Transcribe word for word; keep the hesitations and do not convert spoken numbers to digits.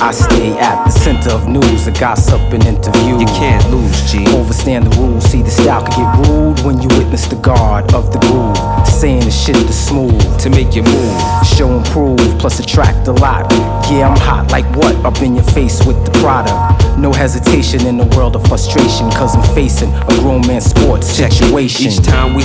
I stay at the center of news, a gossip and interview. You can't lose, G. Overstand the rules, see the style can get rude when you witness the guard of the groove. Saying the shit that's smooth To make you move. show and prove, plus attract a lot. Yeah, I'm hot like what? Up in your face with the product. No hesitation in the world of frustration, cause I'm facing a grown man sports Check it. situation. Each time we